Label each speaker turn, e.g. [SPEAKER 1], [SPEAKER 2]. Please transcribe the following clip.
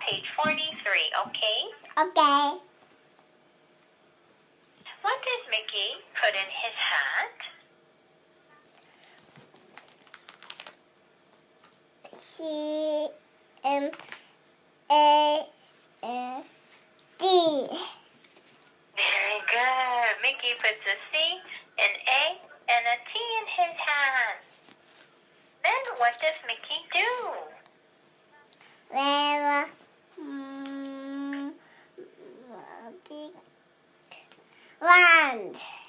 [SPEAKER 1] page 43, okay?
[SPEAKER 2] Okay.
[SPEAKER 1] What does Mickey put in his hat?
[SPEAKER 2] C-M-A-D.
[SPEAKER 1] Very good. Mickey puts a C, an A, and a T in his hat. Then what does Mickey do?
[SPEAKER 2] Well, big wand.